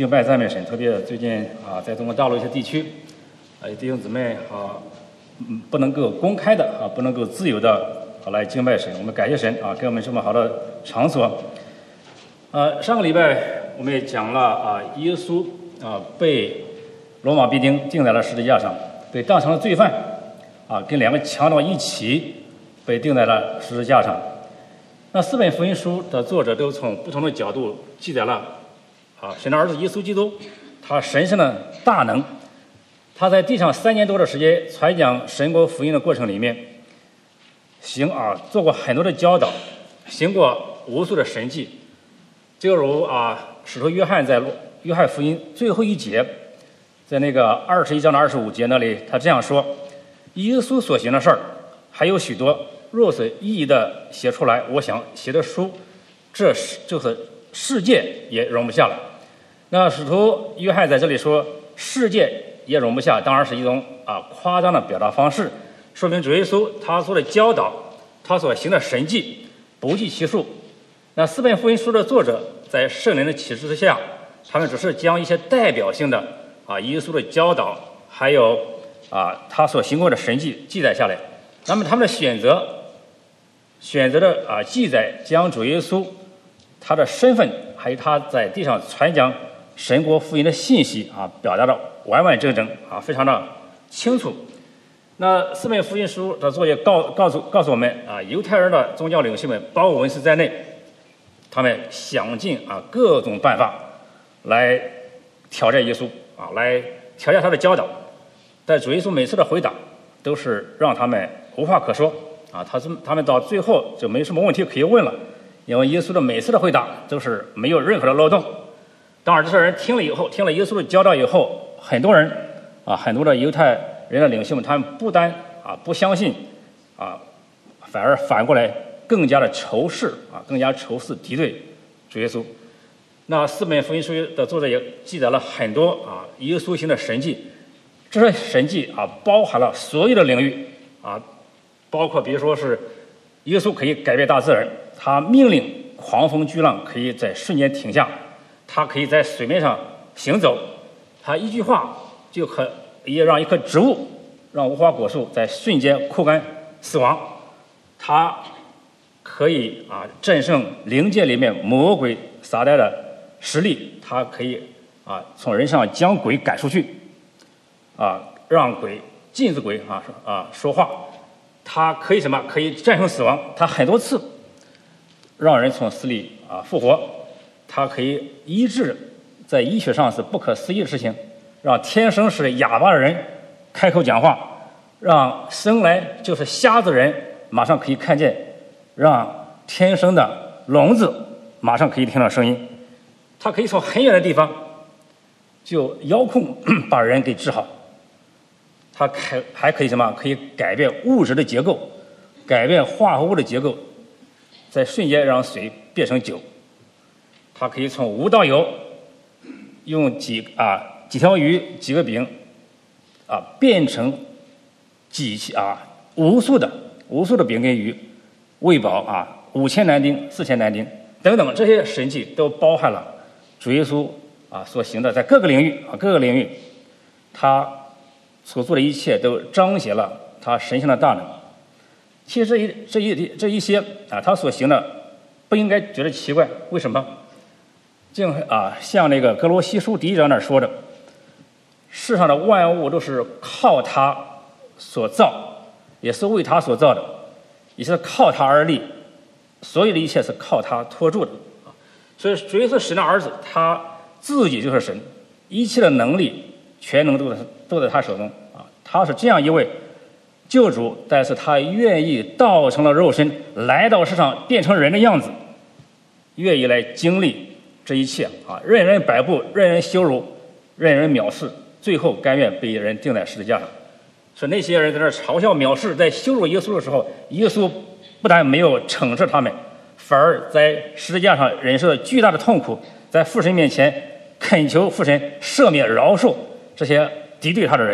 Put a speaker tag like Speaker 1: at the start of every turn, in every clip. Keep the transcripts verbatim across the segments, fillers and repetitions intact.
Speaker 1: 敬拜赞美神，特别最近啊，在中国大陆一些地区，啊，弟兄姊妹啊，嗯，不能够公开的啊，不能够自由的啊来敬拜神。我们感谢神啊，给我们这么好的场所。呃，上个礼拜我们也讲了啊，耶稣啊被罗马兵丁钉在了十字架上，被当成了罪犯啊，跟两个强盗一起被钉在了十字架上。那四本福音书的作者都从不同的角度记载了啊，神的儿子耶稣基督他神圣的大能，他在地上三年多的时间传讲神国福音的过程里面，行啊做过很多的教导，行过无数的神迹，就如啊使徒约翰在约翰福音最后一节，在那个二十一章的二十五节那里，他这样说：耶稣所行的事儿还有许多，若是一一的写出来，我想写的书，这是就是世界也容不下了。那使徒约翰在这里说世界也容不下，当然是一种啊夸张的表达方式，说明主耶稣他所的教导，他所行的神迹不计其数。那四本福音书的作者在圣灵的启示之下，他们只是将一些代表性的啊耶稣的教导，还有啊他所行过的神迹记载下来。那么他们的选择选择的啊记载，将主耶稣他的身份，还有他在地上传讲神国福音的信息啊，表达的完完整整啊，非常的清楚。那四本福音书的作者告告诉告诉我们啊，犹太人的宗教领袖们，包括文士在内，他们想尽啊各种办法来挑战耶稣啊，来挑战他的教导。但主耶稣每次的回答都是让他们无话可说啊，他他们到最后就没什么问题可以问了，因为耶稣的每次的回答都是没有任何的漏洞。当然，这些人听了以后，听了耶稣的教导以后，很多人啊，很多的犹太人的领袖们，他们不单啊不相信啊，反而反过来更加的仇视啊，更加仇视敌对主耶稣。那四本福音书的作者也记载了很多啊耶稣行的神迹，这些神迹啊包含了所有的领域啊，包括比如说是耶稣可以改变大自然，他命令狂风巨浪可以在瞬间停下。它可以在水面上行走，它一句话就可以让一棵植物，让无花果树在瞬间枯干死亡。它可以啊战胜灵界里面魔鬼撒旦的实力，它可以啊从人上将鬼赶出去，啊让鬼禁止鬼啊啊说话。它可以什么？可以战胜死亡。它很多次让人从死里啊复活。它可以医治在医学上是不可思议的事情，让天生是哑巴的人开口讲话，让生来就是瞎子人马上可以看见，让天生的聋子马上可以听到声音。它可以从很远的地方就遥控把人给治好。它还还可以什么？可以改变物质的结构，改变化合物的结构，在瞬间让水变成酒。它可以从无到有，用几啊几条鱼几个饼啊变成几啊无数的无数的饼跟鱼，喂饱啊五千男丁四千男丁等等，这些神迹都包含了主耶稣啊所行的，在各个领域啊各个领域，他所做的一切都彰显了他神性的大能。其实这一这一这一些啊他所行的不应该觉得奇怪，为什么？正啊，像那个哥罗西书第一章那说的，世上的万物都是靠他所造，也是为他所造的，也是靠他而立，所有的一切是靠他托住的啊。所以主耶稣是神的儿子，他自己就是神，一切的能力全能都在都在他手中啊。他是这样一位救主，但是他愿意道成了肉身，来到世上变成人的样子，愿意来经历这一切啊，任人摆布，任人羞辱，任人藐视，最后甘愿被人钉在十字架上。所以那些人在那嘲笑藐视，在羞辱耶稣的时候，耶稣不但没有惩治他们，反而在十字架上忍受了巨大的痛苦，在父神面前恳求父神赦免饶恕这些敌对他的人。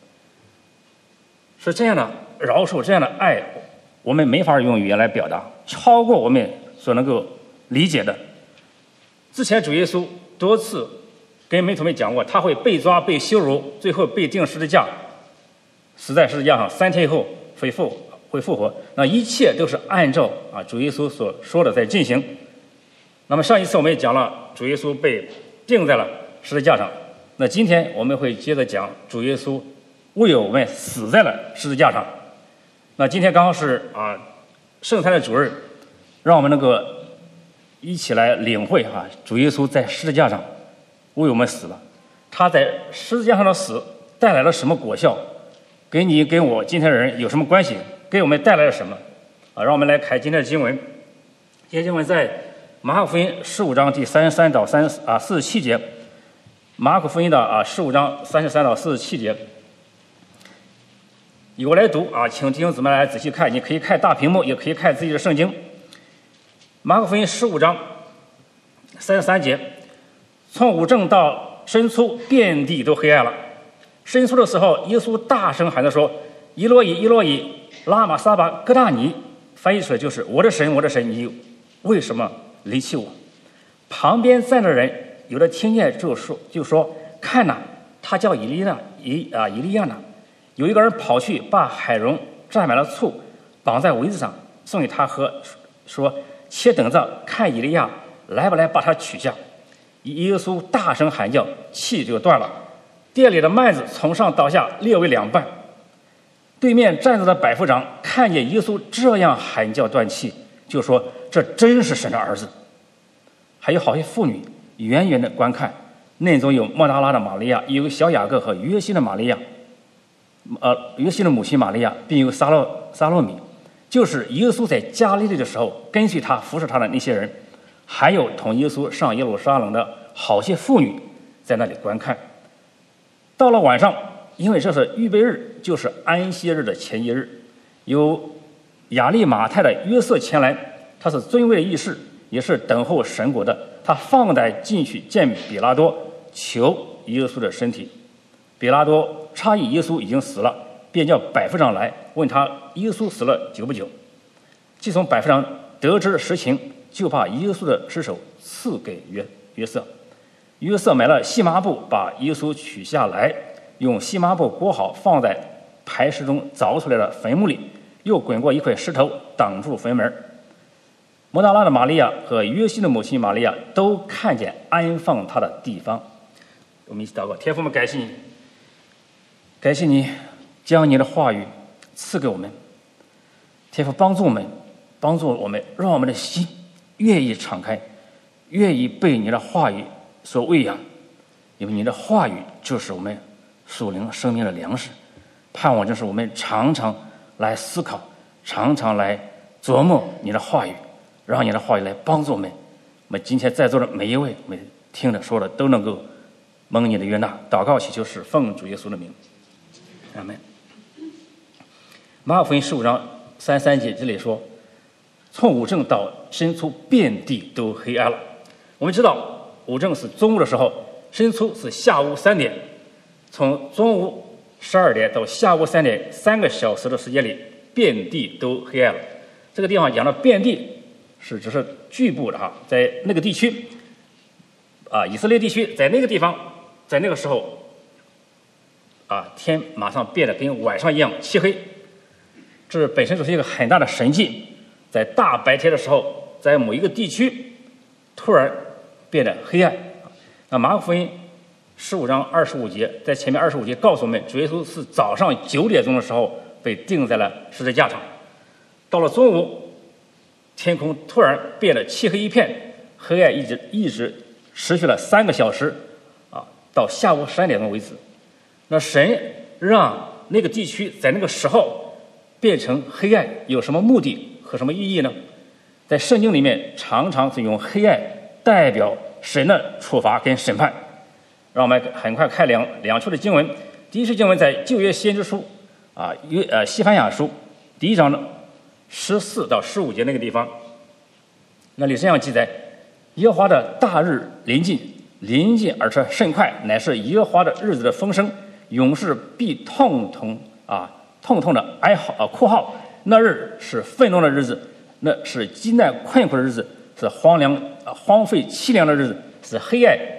Speaker 1: 是这样的饶恕，这样的爱，我们没法用语言来表达，超过我们所能够理解的。之前主耶稣多次跟门徒们讲过，他会被抓、被羞辱，最后被钉十字架，死在十字架上，三天以后会复会复活。那一切都是按照啊主耶稣所说的在进行。那么上一次我们也讲了，主耶稣被钉在了十字架上。那今天我们会接着讲主耶稣为我们死在了十字架上。那今天刚好是啊圣餐的主日，让我们能够一起来领会哈、啊、主耶稣在十字架上为我们死了，他在十字架上的死带来了什么果效，跟你跟我今天的人有什么关系，给我们带来了什么啊？让我们来看今天的经文。今天经文在马可福音十五章第三十三到三啊四十七节。马可福音的啊十五章三十三到四十七节，由我来读啊，请弟兄姊妹来仔细看，你可以看大屏幕，也可以看自己的圣经。马可福音十五章三十三节，从午正到申初，遍地都黑暗了。申初的时候，耶稣大声喊着说：“伊洛伊，伊洛伊，拉玛撒巴各大尼。”翻译出来就是：“我的神，我的神，你为什么离弃我？”旁边站的人有的听见就说就说看呐，他叫以利亚以啊以利亚呢。有一个人跑去把海蓉蘸满了醋，绑在苇子上，送给他喝，说：“且等着看以利亚来不来把他取下。”耶稣大声喊叫，气就断了，店里的麦子从上到下裂为两半。对面站着的百夫长看见耶稣这样喊叫断气，就说：“这真是神的儿子。”还有好些妇女远远的观看，内中有莫大拉的玛利亚，有小雅各和约西的玛利亚，呃，约西的母亲玛利亚，并有撒洛撒洛米，就是耶稣在加利利的时候跟随他服侍他的那些人，还有同耶稣上耶路撒冷的好些妇女在那里观看。到了晚上，因为这是预备日，就是安息日的前一日，有亚利马太的约瑟前来，他是尊贵的议士，也是等候神国的。他放胆进去见比拉多，求耶稣的身体。比拉多诧异耶稣已经死了，便叫百夫长来问他耶稣死了久不久。既从百夫长得知实情，就把耶稣的尸首赐给约约瑟。约瑟买了细麻布，把耶稣取下来，用细麻布裹好，放在磐石中凿出来的坟墓里，又滚过一块石头挡住坟门。摩大拉的玛利亚和约西的母亲玛利亚都看见安放他的地方。我们一起祷告：天父们，感谢你，感谢你将你的话语赐给我们。天父，帮助我们，帮助我们，让我们的心愿意敞开，愿意被你的话语所喂养，因为你的话语就是我们属灵生命的粮食。盼望就是我们常常来思考，常常来琢磨你的话语，让你的话语来帮助我们。我们今天在座的每一位，我们听着说的都能够蒙你的悦纳。祷告祈求是奉主耶稣的名，阿们。马可福音十五章三十三节这里说，从午正到申初，遍地都黑暗了。我们知道午正是中午的时候，申初是下午三点，从中午十二点到下午三点，三个小时的时间里，遍地都黑暗了。这个地方讲的遍地是只是局部的哈，在那个地区啊，以色列地区，在那个地方，在那个时候啊，天马上变得跟晚上一样漆黑，这本身就是一个很大的神迹。在大白天的时候，在某一个地区突然变得黑暗。那马可福音十五章二十五节，在前面二十五节告诉我们，主耶稣是早上九点钟的时候被钉在了十字架上。到了中午，天空突然变得漆黑一片，黑暗一直一直持续了三个小时，啊，到下午三点钟为止。那神让那个地区在那个时候变成黑暗，有什么目的和什么意义呢？在圣经里面，常常是用黑暗代表神的处罚跟审判。让我们很快看两两处的经文。第一处经文在旧约先知书啊，约呃西番雅书第一章十四到十五节那个地方，那里这样记载：耶和华的大日临近，临近而且甚快，乃是耶和华的日子的风声，勇士必痛痛啊痛痛的哀嚎啊哭号。那日是愤怒的日子，那是饥难困苦的日子，是荒凉、啊、荒废凄凉的日子，是黑暗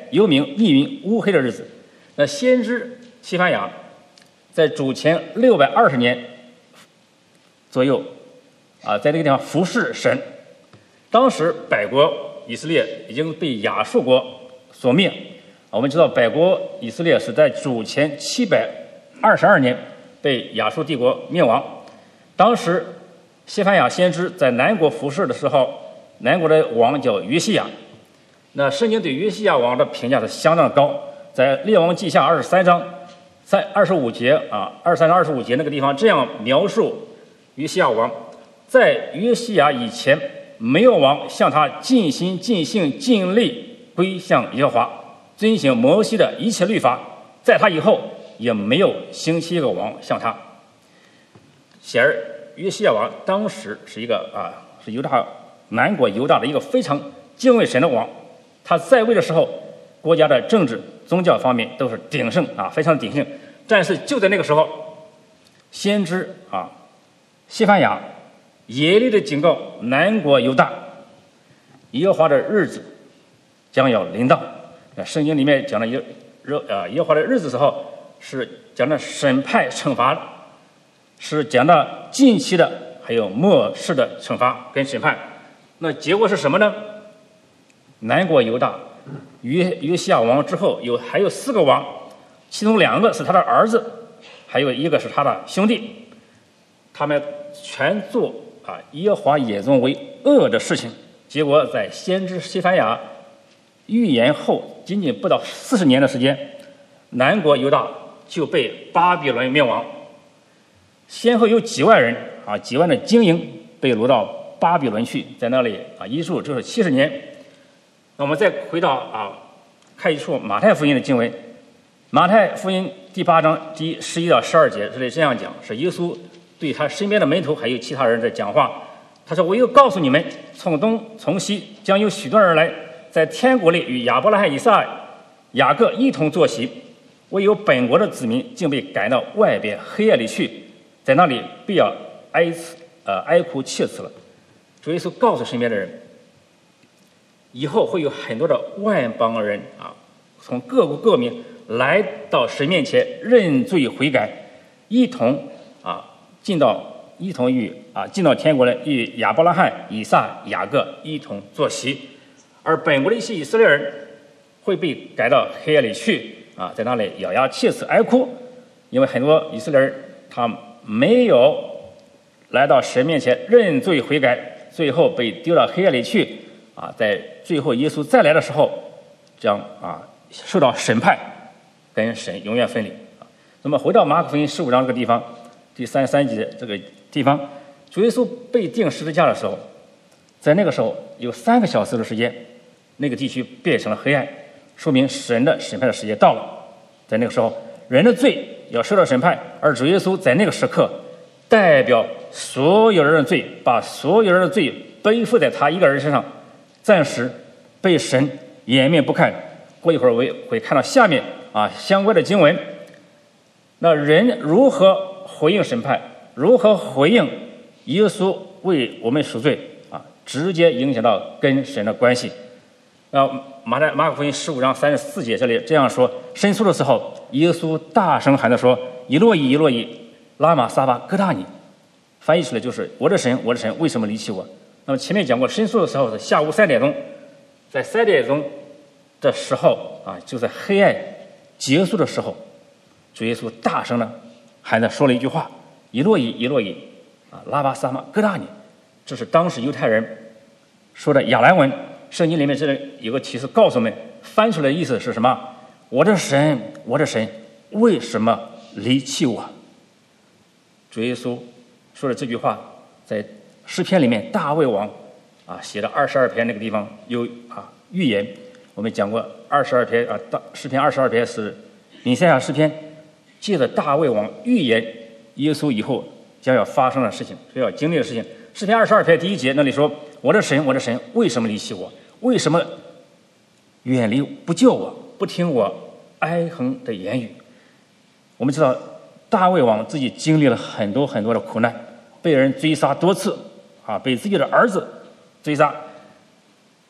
Speaker 1: 幽冥密云乌黑的日子。那先知西番雅在主前六百二十年左右啊，在这个地方服侍神。当时百国以色列已经被亚述国所灭。我们知道百国以色列是在主前七百二十二年被亚述帝国灭亡。当时西番雅先知在南国服侍的时候，南国的王叫约西亚。那圣经对约西亚王的评价是相当高，在列王记下二十三章三二十五节啊，二十三章二十五节那个地方这样描述约西亚王：在约西亚以前，没有王向他尽心尽性尽力归向耶和华，遵行摩西的一切律法；在他以后，也没有兴起一个王像他。显而约西亚王当时是一个啊，是犹大南国犹大的一个非常敬畏神的王。他在位的时候，国家的政治宗教方面都是鼎盛啊，非常鼎盛。但是就在那个时候，先知啊西番雅严厉的警告南国犹大，耶和华的日子将要临到。圣经里面讲的耶呃耶和华的日子的时候，是讲的审判惩罚的，是讲的近期的还有末世的惩罚跟审判。那结果是什么呢？南国犹大约约西亚王之后有还有四个王，其中两个是他的儿子，还有一个是他的兄弟，他们全做啊耶和华眼中为恶的事情。结果在先知西番雅预言后仅仅不到四十年的时间，南国犹大就被巴比伦灭亡，先后有几万人啊几万的精英被掳到巴比伦去，在那里啊一住就是七十年。那我们再回到啊，看一处马太福音的经文，马太福音第八章第十一到十二节，这里这样讲，是耶稣对他身边的门徒还有其他人在讲话。他说：“我又告诉你们，从东从西将有许多人来，在天国里与亚伯拉罕、以撒、雅各一同坐席。唯有本国的子民竟被赶到外边黑暗里去，在那里必要哀辞呃哀哭切齿了。”主耶稣告诉身边的人，以后会有很多的外邦人啊，从各国各民来到神面前认罪悔改，一同啊进到一同与啊进到天国人，与亚伯拉罕、以撒、雅各一同坐席。而本国的一些以色列人会被赶到黑暗里去啊，在那里咬牙切齿哀哭，因为很多以色列人他没有来到神面前认罪悔改，最后被丢到黑暗里去啊，在最后耶稣再来的时候，将啊受到审判，跟神永远分离啊。那么回到马可福音十五章这个地方，第三十三节这个地方，主耶稣被钉十字架的时候，在那个时候有三个小时的时间，那个地区变成了黑暗，说明神的审判的时间到了。在那个时候，人的罪要受到审判，而主耶稣在那个时刻代表所有人的罪，把所有人的罪背负在他一个人身上，暂时被神掩面不看。过一会儿我会看到下面啊相关的经文。那人如何回应审判，如何回应耶稣为我们赎罪啊，直接影响到跟神的关系。那马太马可福音十五章三十四节这里这样说：申诉的时候，耶稣大声喊着说：“以洛伊，以洛伊，拉玛撒巴哥大尼。”翻译出来就是：“我的神，我的神，为什么离弃我？”那么前面讲过，申诉的时候是下午三点钟，在三点钟的时候啊，就在黑暗结束的时候，主耶稣大声的喊着说了一句话：“以洛伊，以洛伊，啊，拉巴撒玛哥大尼。”这是当时犹太人说的亚兰文。圣经里面这里有个启示告诉我们，翻出来的意思是什么？我的神，我的神，为什么离弃我？主耶稣说的这句话，在诗篇里面大卫王啊写的二十二篇那个地方有啊预言。我们讲过二十二篇啊，大诗篇二十二篇是弥赛亚诗篇，借着大卫王预言耶稣以后将要发生的事情，将要经历的事情。诗篇二十二篇第一节那里说：“我的神，我的神，为什么离弃我？为什么远离不救我，不听我哀哼的言语？”我们知道大卫王自己经历了很多很多的苦难，被人追杀多次啊，被自己的儿子追杀，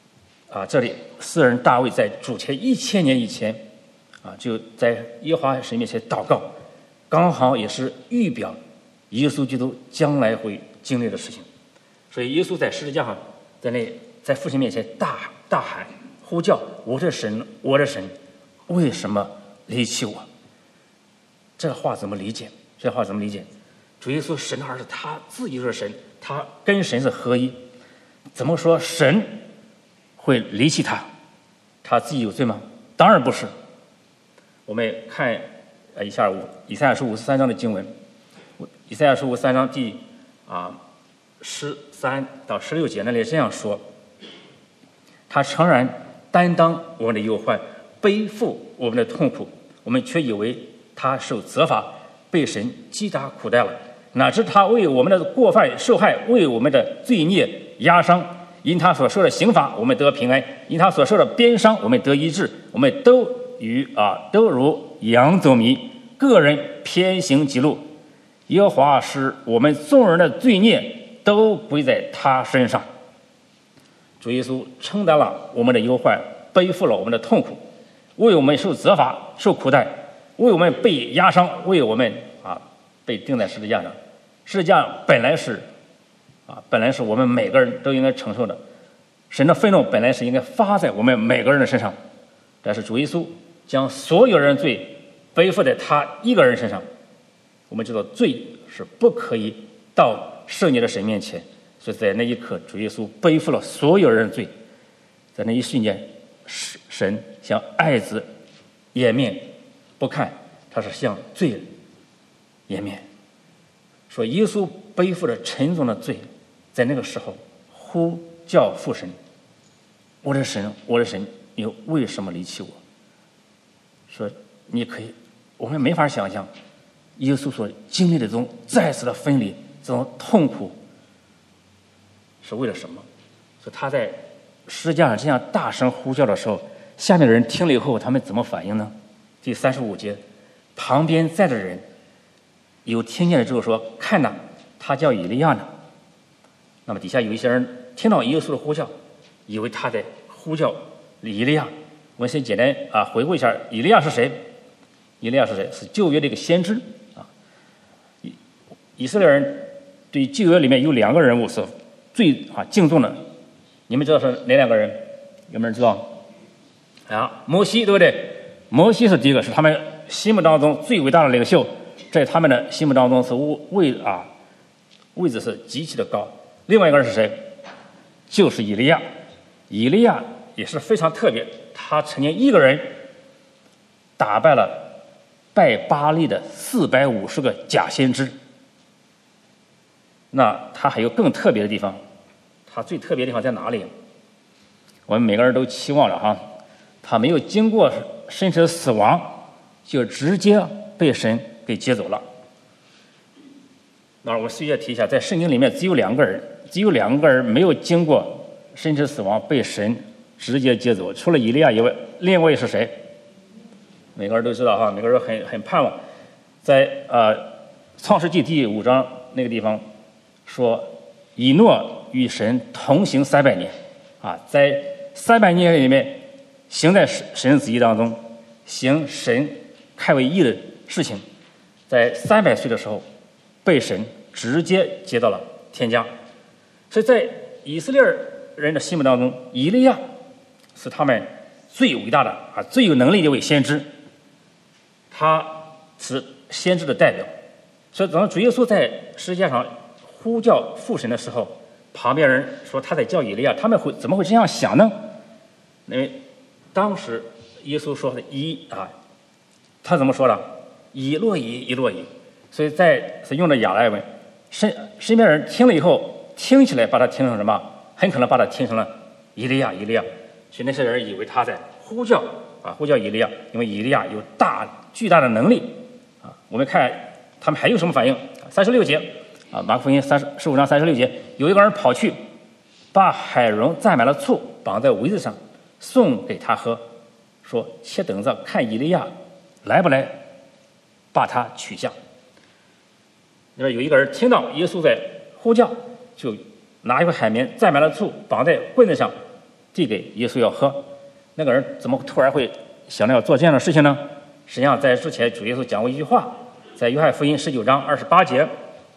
Speaker 1: 啊，这里诗人大卫在主前一千年以前啊，就在耶和华神面前祷告，刚好也是预表耶稣基督将来会经历的事情。所以耶稣在十字架上，在那在父亲面前大大喊呼叫：“我的神，我的神，为什么离弃我？”这话怎么理解？这话怎么理解？主耶稣神的儿子，他自己就是神，他跟神是合一。怎么说神会离弃他？他自己有罪吗？当然不是。我们看呃一下以赛亚书五十三章的经文，以赛亚书五十三章第啊十三到十六节那里这样说：他诚然担当我们的忧患，背负我们的痛苦，我们却以为他受责罚，被神击打苦待了。哪知他为我们的过犯受害，为我们的罪孽压伤。因他所受的刑罚，我们得平安；因他所受的鞭伤，我们得医治。我们都与啊都如羊走迷，个人偏行己路。耶和华使我们众人的罪孽都归在他身上。主耶稣承担了我们的忧患，背负了我们的痛苦，为我们受责罚、受苦待，为我们被压伤，为我们啊被钉在十字架上。十字架本来是啊，本来是我们每个人都应该承受的，神的愤怒本来是应该发在我们每个人的身上，但是主耶稣将所有人的罪背负在他一个人身上。我们知道罪是不可以到圣洁的神面前，所以在那一刻，主耶稣背负了所有人的罪。在那一瞬间，神向爱子掩面不看，他是向罪掩面，说耶稣背负着沉重的罪，在那个时候呼叫父神：“我的神，我的神，你为什么离弃我？”说你可以，我们没法想象耶稣所经历的这种再次的分离，这种痛苦是为了什么。所以他在十字架上这样大声呼叫的时候，下面的人听了以后，他们怎么反应呢？第三十五节，旁边在的人有听见了之后说：“看哪，他叫以利亚呢。”那么底下有一些人听到耶稣的呼叫，以为他在呼叫以利亚。我们先简单啊回顾一下，以利亚是谁？以利亚是谁？是旧约的一个先知啊。以以色列人对旧约里面有两个人物是最啊敬重的，你们知道是哪两个人？有没有人知道？啊，摩西，对不对？摩西是第一个，是他们心目当中最伟大的领袖，在他们的心目当中是位啊位置是极其的高。另外一个人是谁？就是以利亚。以利亚也是非常特别，他曾经一个人打败了拜巴力的四百五十个假先知。那他还有更特别的地方，他最特别的地方在哪里？我们每个人都期望了哈，他没有经过身体的死亡，就直接被神给接走了。那我随便提一下，在圣经里面只有两个人，只有两个人没有经过身体死亡被神直接接走，除了以利亚以外，另外是谁？每个人都知道哈，每个人很很盼望。在呃创世纪第五章那个地方说，以诺与神同行三百年啊，在三百年里面行在神的旨意当中，行神看为义的事情，在三百岁的时候被神直接接到了天家。所以在以色列人的心目当中，以利亚是他们最伟大的啊，最有能力的一位先知，他是先知的代表。所以当主耶稣在十字架上呼叫父神的时候，旁边人说他在叫以利亚，他们会怎么会这样想呢？因为当时耶稣说的以啊，他怎么说了？以洛以以洛以，所以在是用的亚来文，身身边人听了以后，听起来把他听成什么？很可能把他听成了以利亚以利亚，所以那些人以为他在呼叫啊呼叫以利亚，因为以利亚有大巨大的能力啊。我们看他们还有什么反应？三十六节啊，马可福音三十五章三十六节，有一个人跑去把海蓉蘸满了醋，绑在围子上，送给他喝，说：“且等着看以利亚来不来，把他取下。”那边有一个人听到耶稣在呼叫，就拿一块海绵蘸满了醋，绑在棍子上， 递给耶稣要喝。那个人怎么突然会想到要做这样的事情呢？实际上，在之前主耶稣讲过一句话，在约翰福音十九章二十八节，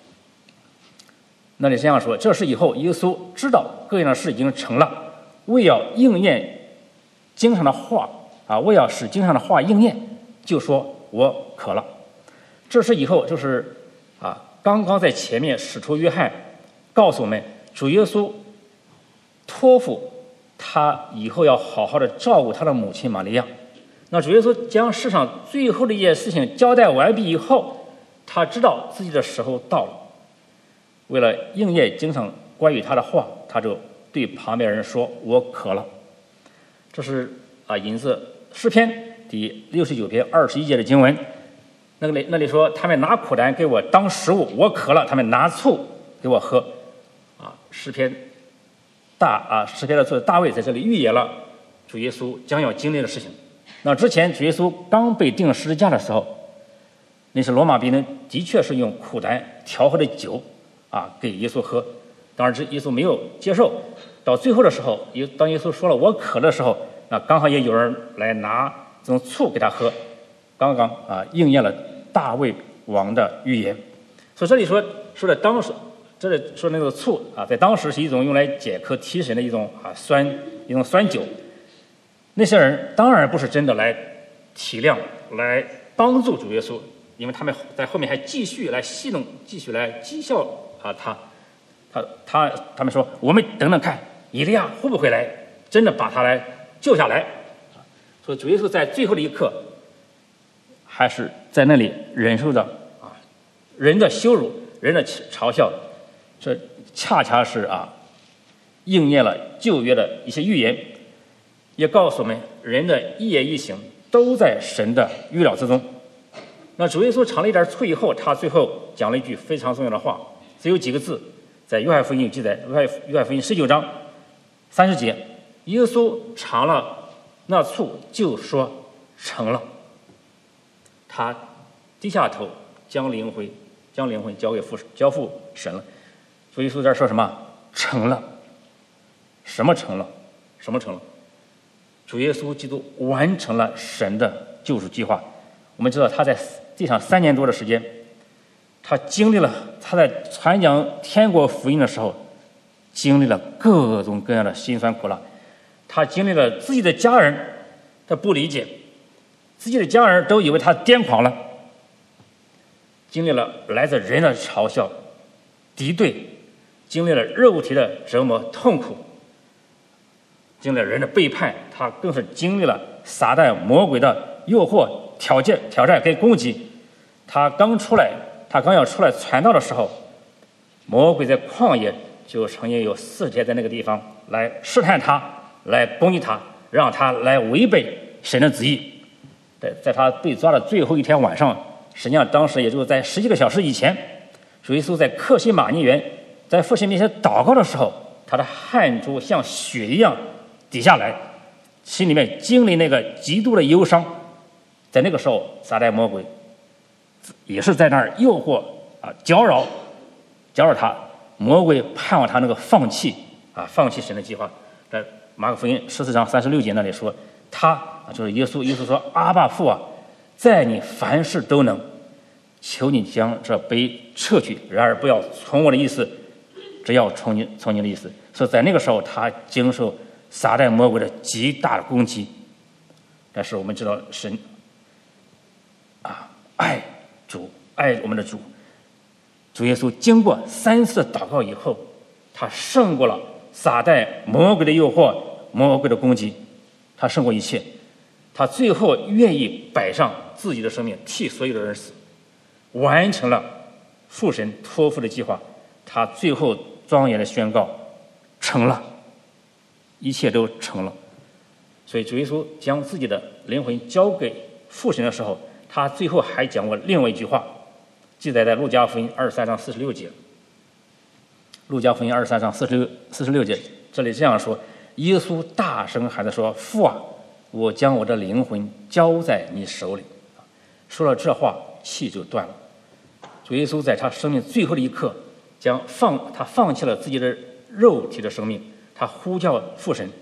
Speaker 1: 那里这样说：这是以后耶稣知道各样的事已经成了，为要应验经上的话啊，为要使经上的话应验，就说我渴了。这是以后就是啊，刚刚在前面使徒约翰告诉我们，主耶稣托付他以后要好好的照顾他的母亲玛利亚。那主耶稣将世上最后的一件事情交代完毕以后，他知道自己的时候到了，为了应验经上关于他的话，他就对旁边人说我渴了。这是啊，引自诗篇第六十九篇二十一节的经文。那里那里说，他们拿苦胆给我当食物，我渴了，他们拿醋给我喝。啊，诗篇大啊，诗篇的作者大卫在这里预言了主耶稣将要经历的事情。那之前主耶稣刚被钉十字架的时候，那是罗马兵人的确是用苦胆调和的酒啊给耶稣喝，当然耶稣没有接受。到最后的时候，当耶稣说了我渴的时候，那刚好也有人来拿这种醋给他喝，刚刚啊应验了大卫王的预言。所以这里说说的当时，这里说那个醋啊，在当时是一种用来解渴提神的一种啊酸一种酸酒。那些人当然不是真的来体谅、来帮助主耶稣，因为他们在后面还继续来戏弄、继续来讥笑啊他，他他他们说我们等等看以利亚会不会来，真的把他来救下来。所以主耶稣在最后的一刻，还是在那里忍受着啊人的羞辱、人的嘲笑，这恰恰是啊应验了旧约的一些预言。也告诉我们，人的一言一行都在神的预料之中。那主耶稣尝了一点醋以后，他最后讲了一句非常重要的话，只有几个字，在约翰福音有记载，约翰约翰福音十九章三十节，耶稣尝了那醋，就说成了。他低下头，将灵魂将灵魂交给父交付神了。主耶稣在这说什么？成了。什么成了？什么成了？主耶稣基督完成了神的救赎计划。我们知道他在地上三年多的时间，他经历了他在传讲天国福音的时候，经历了各种各样的辛酸苦辣。他经历了自己的家人他不理解，自己的家人都以为他癫狂了，经历了来自人的嘲笑、敌对，经历了肉体的折磨痛苦，经历了人的背叛，他更是经历了撒旦魔鬼的诱惑、挑战、挑战跟攻击。他刚出来，他刚要出来传道的时候，魔鬼在旷野就曾经有四十天在那个地方来试探他，来攻击他，让他来违背神的旨意。在在他被抓的最后一天晚上，实际上当时也就是在十几个小时以前，主耶稣在客西马尼园在父亲面前祷告的时候，他的汗珠像血一样滴下来，心里面经历那个极度的忧伤。在那个时候，撒旦魔鬼也是在那儿诱惑啊，搅扰搅扰他。魔鬼盼望他那个放弃啊，放弃神的计划。在马可福音十四章三十六节那里说，他啊就是耶稣，耶稣说：“阿爸父啊，在你凡事都能，求你将这杯撤去，然而不要从我的意思，只要从你从你的意思。”所以在那个时候，他经受撒旦魔鬼的极大的攻击。但是我们知道神啊爱主，爱我们的主。主耶稣经过三次祷告以后，他胜过了撒旦魔鬼的诱惑、魔鬼的攻击，他胜过一切。他最后愿意摆上自己的生命，替所有的人死，完成了父神托付的计划。他最后庄严的宣告：成了，一切都成了。所以主耶稣将自己的灵魂交给父神的时候，他最后还讲过另外一句话，记载在路加福音二十三章四十六节。路加福音二十三章四十六四十六节，这里这样说：耶稣大声喊着说：“父啊，我将我的灵魂交在你手里。”说了这话，气就断了。主耶稣在他生命最后的一刻，将放他放弃了自己的肉体的生命，他呼叫父神，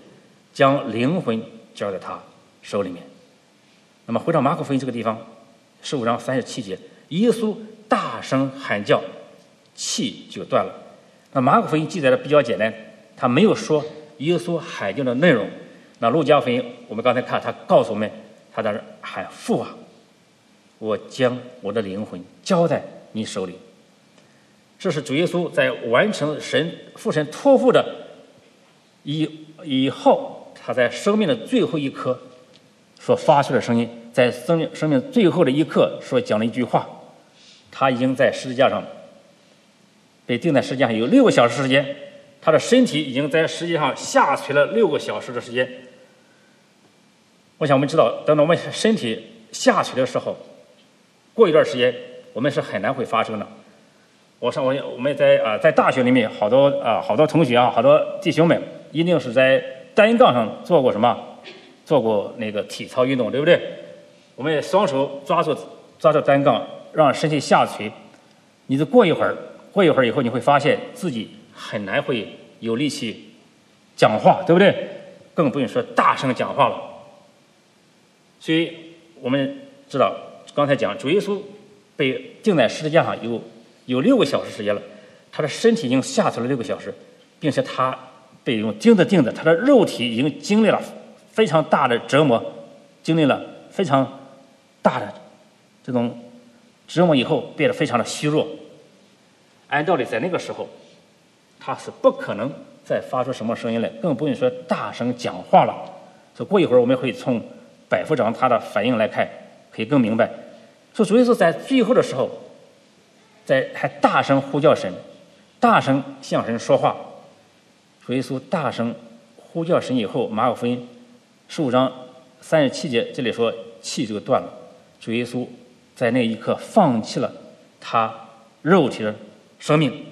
Speaker 1: 将灵魂交在他手里面。那么回到马可福音这个地方，十五章三十七节，耶稣大声喊叫，气就断了。那马可福音记载的比较简单，他没有说耶稣喊叫的内容。那路加福音我们刚才看，他告诉我们，他在这喊父啊，我将我的灵魂交在你手里。这是主耶稣在完成神父神托付的以以后，他在生命的最后一刻所发出的声音，在生命生命最后的一刻所讲的一句话。他已经在十字架上被钉在十字架上有六个小时时间，他的身体已经在十字架上下垂了六个小时的时间。我想我们知道，等到我们身体下垂的时候，过一段时间我们是很难会发生的。我上我我们在啊、呃、在大学里面，好多啊、呃、好多同学啊，好多弟兄们一定是在单杠上做过什么，做过那个体操运动，对不对？我们双手抓住抓住单杠，让身体下垂。你就过一会儿，过一会儿以后，你会发现自己很难会有力气讲话，对不对？更不用说大声讲话了。所以我们知道，刚才讲主耶稣被钉在十字架上有有六个小时时间了，他的身体已经下垂了六个小时，并且他被用钉子钉的，他的肉体已经经历了非常大的折磨，经历了非常大的这种折磨以后，变得非常的虚弱。按道理在那个时候，他是不可能再发出什么声音来，更不用说大声讲话了。所以过一会儿我们会从百夫长他的反应来看，可以更明白。所以主耶稣在最后的时候，在还大声呼叫神，大声向神说话。主耶稣大声呼叫神以后，马可福音十五章三十七节这里说气就断了。主耶稣在那一刻放弃了他肉体的生命。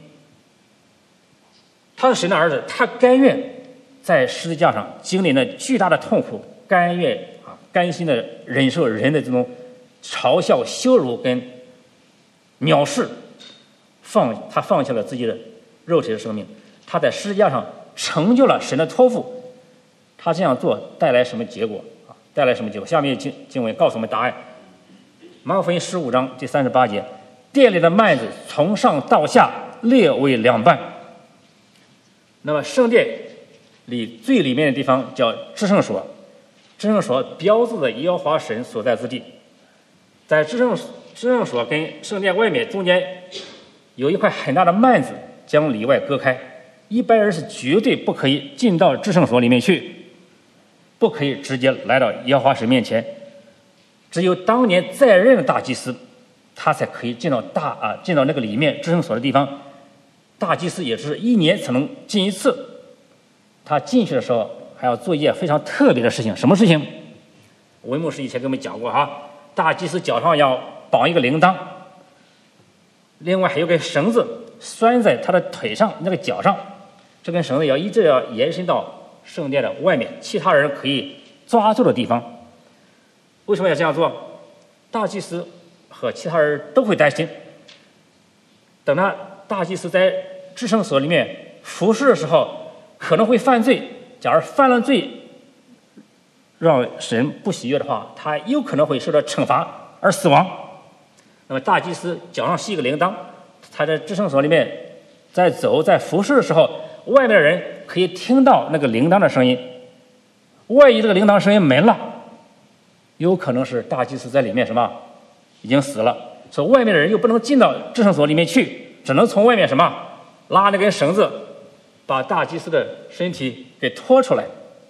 Speaker 1: 他是神的儿子，他甘愿在十字架上经历那巨大的痛苦，甘愿啊甘心的忍受人的这种嘲笑、羞辱跟藐视，放他放弃了自己的肉体的生命。他在十字架上成就了神的托付。他这样做带来什么结果啊？带来什么结果？下面经经文告诉我们答案。马可福音十五章第三十八节，店里的麦子从上到下裂为两半。那么圣殿里最里面的地方叫至圣所，至圣所标志着耶和华神所在之地。在至圣至圣所跟圣殿外面中间有一块很大的幔子，将里外隔开。一般人是绝对不可以进到至圣所里面去，不可以直接来到耶和华神面前。只有当年在任的大祭司，他才可以进到大啊进到那个里面至圣所的地方。大祭司也是一年才能进一次。他进去的时候还要做一件非常特别的事情。什么事情？文牧师以前给我们讲过哈，大祭司脚上要绑一个铃铛，另外还有根绳子拴在他的腿上那个脚上，这根绳子要一直要延伸到圣殿的外面，其他人可以抓住的地方。为什么要这样做？大祭司和其他人都会担心，等他大祭司在至圣所里面服侍的时候可能会犯罪，假如犯了罪让神不喜悦的话，他有可能会受到惩罚而死亡。那么大祭司脚上系一个铃铛，他在至圣所里面在走在服侍的时候，外面的人可以听到那个铃铛的声音。万一这个铃铛声音没了，有可能是大祭司在里面什么已经死了，所以外面的人又不能进到至圣所里面去，只能从外面什么拉那根绳子，把大祭司的身体给拖出来。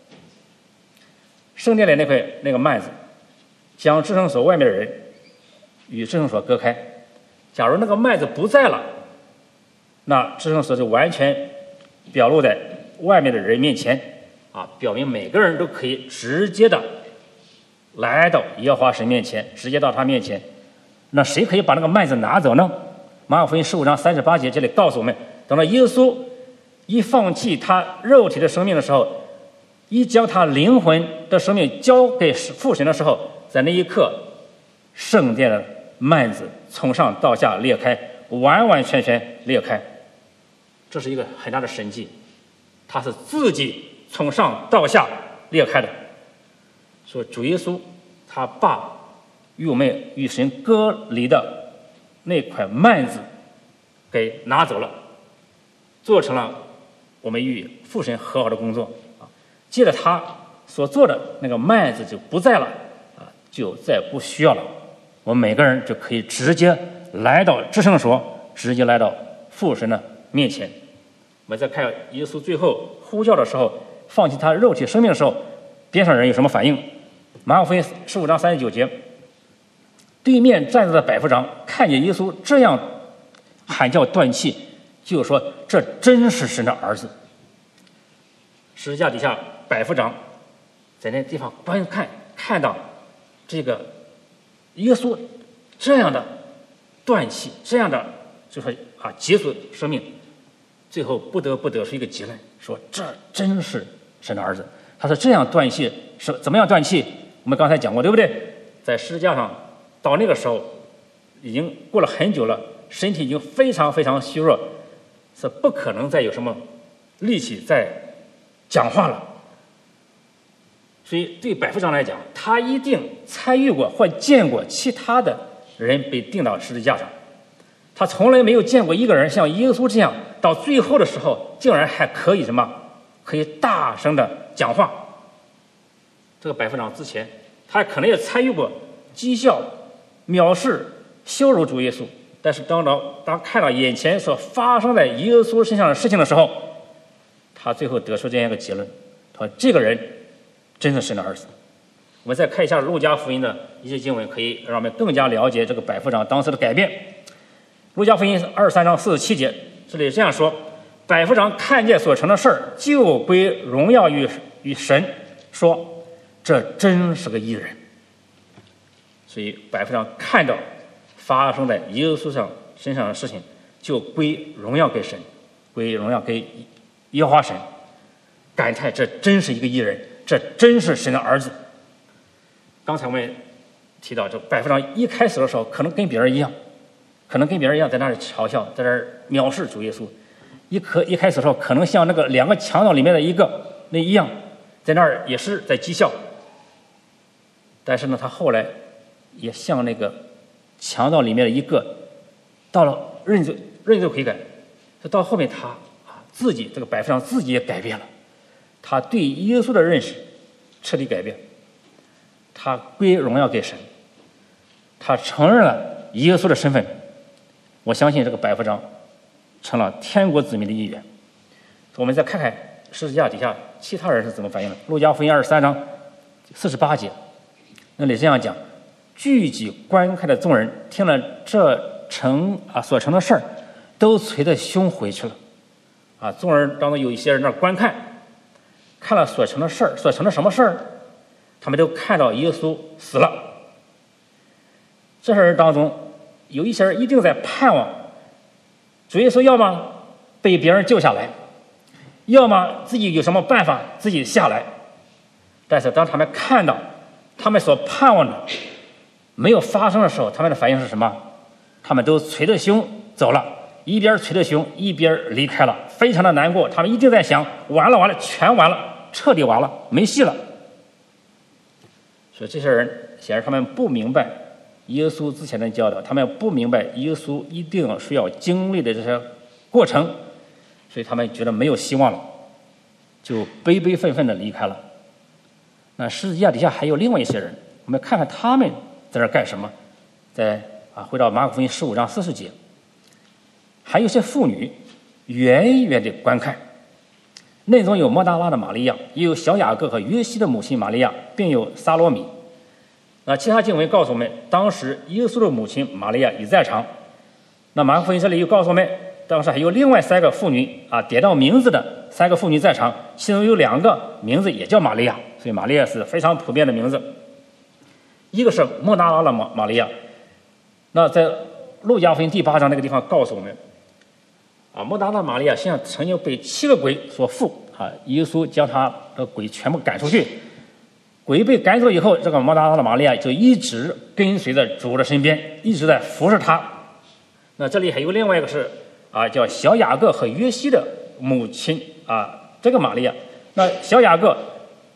Speaker 1: 圣殿里那块那个幔子将至圣所外面的人与至圣所隔开。假如那个幔子不在了，那至圣所就完全表露在外面的人面前啊，表明每个人都可以直接的来到耶和华神面前，直接到他面前。那谁可以把那个幔子拿走呢？马可福音十五章三十八节这里告诉我们，等到耶稣一放弃他肉体的生命的时候，一将他灵魂的生命交给父神的时候，在那一刻圣殿的幔子从上到下裂开，完完全全裂开。这是一个很大的神迹，他是自己从上到下裂开的，说主耶稣他把与我们与神隔离的那块幔子给拿走了，做成了我们与父神和好的工作啊。接着他所做的那个幔子就不在了啊，就再不需要了。我们每个人就可以直接来到至圣所，直接来到父神的面前。我们再看耶稣最后呼叫的时候，放弃他肉体生命的时候，边上人有什么反应？马可福音十五章三十九节，对面站着的百夫长看见耶稣这样喊叫断气，就说这真是神的儿子。十字架底下百夫长在那地方观看，看到这个耶稣这样的断气，这样的就是啊结束生命，最后不得不得出一个结论，说这真是神的儿子。他是这样断气，是怎么样断气？我们刚才讲过，对不对？在十字架上，到那个时候已经过了很久了，身体已经非常非常虚弱，是不可能再有什么力气再讲话了。所以对百夫长来讲，他一定参与过或见过其他的人被钉到十字架上，他从来没有见过一个人像耶稣这样，到最后的时候竟然还可以什么，可以大声的讲话。这个百夫长之前他可能也参与过讥笑、藐视、羞辱主耶稣，但是当到当看到眼前所发生在耶稣身上的事情的时候，他最后得出这样一个结论，他说这个人真是神的儿子。我们再看一下路加福音的一些经文，可以让我们更加了解这个百夫长当时的改变。路加福音二十三章四十七节，这里这样说：百夫长看见所成的事儿，就归荣耀于于神，说这真是个义人。所以百夫长看到发生在耶稣上身上的事情，就归荣耀给神，归荣耀给耶和华神，感叹这真是一个义人，这真是神的儿子。刚才我们提到，这百夫长一开始的时候可能跟别人一样，可能跟别人一样在那里嘲笑，在那儿藐视主耶稣。一可一开始的时候，可能像那个两个强盗里面的一个那一样，在那儿也是在讥笑。但是呢，他后来也像那个强盗里面的一个，到了认罪认罪悔改，就到后面他啊自己这个百夫长自己也改变了，他对耶稣的认识彻底改变，他归荣耀给神，他承认了耶稣的身份。我相信这个百夫长成了天国子民的一员。我们再看看十字架底下其他人是怎么反应的。路加福音二十三章四十八节，那里这样讲：聚集观看的众人听了这成啊所成的事儿，都捶着胸回去了。啊，众人当中有一些人那观看，看了所成的事儿，所成的什么事儿？他们都看到耶稣死了。这些人当中，有一些人一定在盼望主耶稣要么被别人救下来，要么自己有什么办法自己下来。但是当他们看到他们所盼望的没有发生的时候，他们的反应是什么？他们都捶着胸走了，一边捶着胸一边离开了，非常的难过。他们一定在想，完了完了，全完了，彻底完了，没戏了。所以这些人显然他们不明白耶稣之前的教导，他们不明白耶稣一定需要经历的这些过程，所以他们觉得没有希望了，就悲悲愤愤的离开了。那十字架底下还有另外一些人，我们看看他们在这干什么。在啊，回到马可福音十五章四十节，还有些妇女远远的观看，内中有莫大拉的玛利亚，也有小雅各和约西的母亲玛利亚，并有撒罗米。那其他经文告诉我们，当时耶稣的母亲玛利亚已在场。那马可福音这里又告诉我们，当时还有另外三个妇女啊，点到名字的三个妇女在场，其中有两个名字也叫玛利亚，所以玛利亚是非常普遍的名字。一个是莫大拉的玛玛利亚，那在路加福音第八章那个地方告诉我们，啊，莫大拉玛利亚现在曾经被七个鬼所附啊，耶稣将他的鬼全部赶出去。鬼被赶走以后，这个莫大拉的玛利亚就一直跟随在主的身边，一直在服侍他。那这里还有另外一个是啊，叫小雅各和约西的母亲啊，这个玛利亚。那小雅各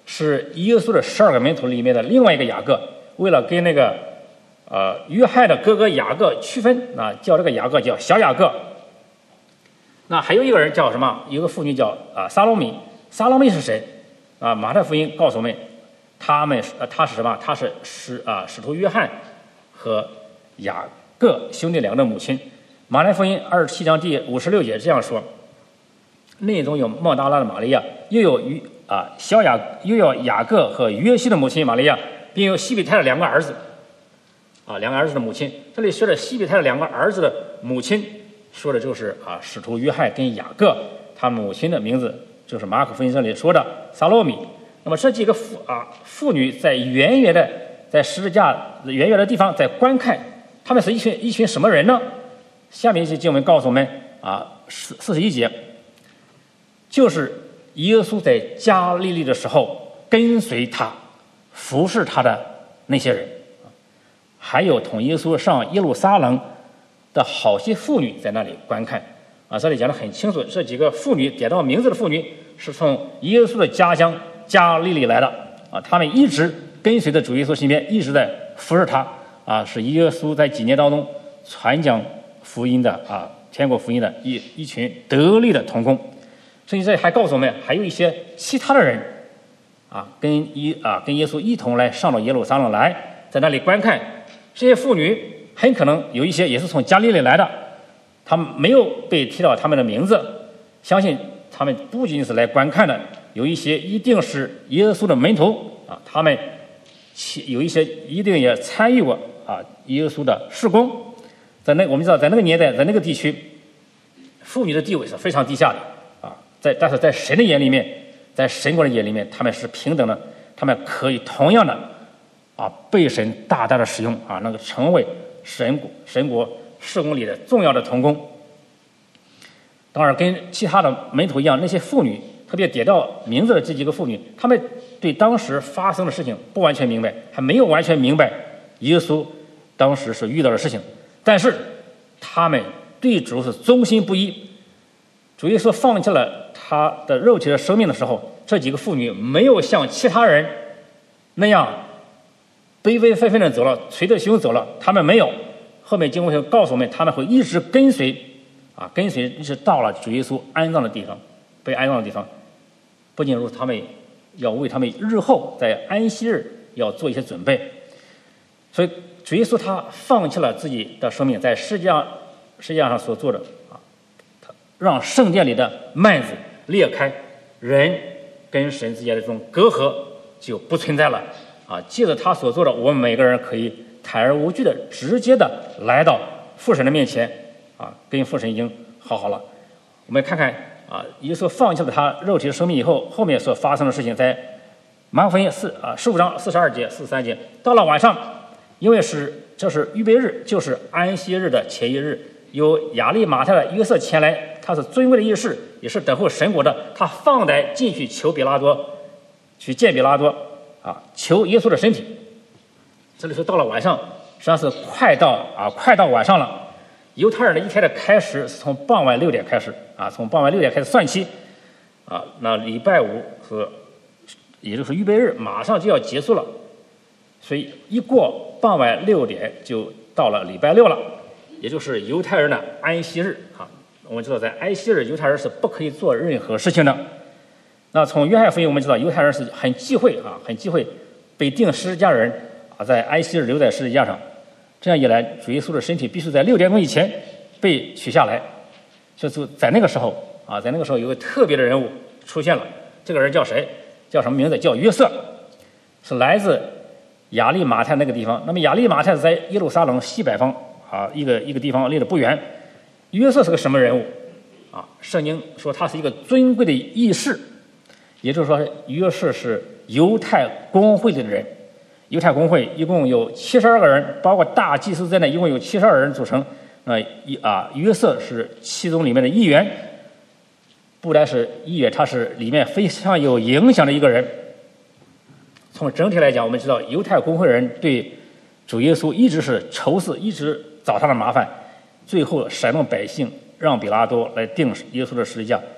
Speaker 1: 是耶稣的十二个门徒里面的另外一个雅各，为了跟那个呃约翰的哥哥雅各区分啊，叫这个雅各叫小雅各。那还有一个人叫什么？有个妇女叫啊撒罗米。撒罗米是谁？啊，马太福音告诉我们，他们呃他是什么？他是使啊使徒约翰和雅各兄弟两个的母亲。马太福音二十七章第五十六节这样说：内中有莫大拉的玛利亚，又有于啊小雅，又有雅各和约西的母亲玛利亚，并有西比泰的两个儿子。啊，两个儿子的母亲，这里说的西比泰的两个儿子的母亲，说的就是啊使徒约翰跟雅各，他母亲的名字就是马可福音这里说的撒罗米。那么这几个妇啊妇女在远远的在十字架远远的地方在观看，他们是一群一群什么人呢？下面一节经文告诉我们啊，四四十一节，就是耶稣在加利利的时候跟随他、服侍他的那些人，还有同耶稣上耶路撒冷的好些妇女在那里观看。啊，这里讲得很清楚，这几个妇女点到名字的妇女是从耶稣的家乡加利利来的啊，他们一直跟随着主耶稣身边，一直在服侍他啊，是耶稣在几年当中传讲福音的啊，天国福音的一一群得力的同工。甚至这还告诉我们，还有一些其他的人啊，跟耶啊跟耶稣一同来上到耶路撒冷来，在那里观看。这些妇女很可能有一些也是从加利利来的，他们没有被提到他们的名字，相信他们不仅是来观看的，有一些一定是耶稣的门徒啊，他们有一些一定也参与过啊耶稣的事工。在那我们知道，在那个年代，在那个地区，妇女的地位是非常低下的啊，在但是在神的眼里面，在神国的眼里面，他们是平等的，他们可以同样的啊被神大大的使用啊，那个成为神国神国事工里的重要的同工。当然，跟其他的门徒一样，那些妇女，特别点到名字的这几个妇女，她们对当时发生的事情不完全明白，还没有完全明白耶稣当时是遇到的事情。但是他们对主是忠心不移。主耶稣放弃了他的肉体的生命的时候，这几个妇女没有像其他人那样卑微愤愤的走了，捶着胸走了，他们没有。后面经文会告诉我们，他们会一直跟随啊，跟随一直到了主耶稣安葬的地方，被安葬的地方。不仅如此，他们要为他们日后在安息日要做一些准备。所以主耶稣他放弃了自己的生命，在世界上世界上所做的啊，他让圣殿里的幔子裂开，人跟神之间的这种隔阂就不存在了啊。借着他所做的，我们每个人可以坦然无惧的、直接的来到父神的面前啊，跟父神已经好好了。我们看看啊，耶稣放弃了他肉体的生命以后，后面所发生的事情，在马可福音四啊十五章四十二节、四十三节，到了晚上。因为是这是预备日，就是安息日的前一日，有亚利马太的约瑟前来，他是尊贵的义士，也是等候神国的。他放胆进去求比拉多，去见比拉多啊，求耶稣的身体。这里说到了晚上，实际上是快到啊，快到晚上了。犹太人的一天的开始是从傍晚六点开始啊，从傍晚六点开始算起啊，那礼拜五和也就是预备日马上就要结束了。所以一过傍晚六点就到了礼拜六了，也就是犹太人的安息日啊。我们知道，在安息日，犹太人是不可以做任何事情的。那从约翰福音我们知道，犹太人是很忌讳啊，很忌讳被钉十字架的人啊，在安息日留在十字架上。这样一来，主耶稣的身体必须在六点钟以前被取下来。就是在那个时候啊，在那个时候有个特别的人物出现了。这个人叫谁？叫什么名字？叫约瑟，是来自亚利马太那个地方。那么亚利马太在耶路撒冷西北方啊，一个一个地方离得不远。约瑟是个什么人物啊？圣经说他是一个尊贵的义士，也就是说约瑟是犹太公会里的人。犹太公会一共有七十二个人，包括大祭司在内，一共有七十二人组成。那一啊，约瑟是其中里面的一员，不单是一员，他是里面非常有影响的一个人。从整体来讲，我们知道犹太公会人对主耶稣一直是仇视，一直找他的麻烦，最后煽动百姓让比拉多来钉耶稣的十字架。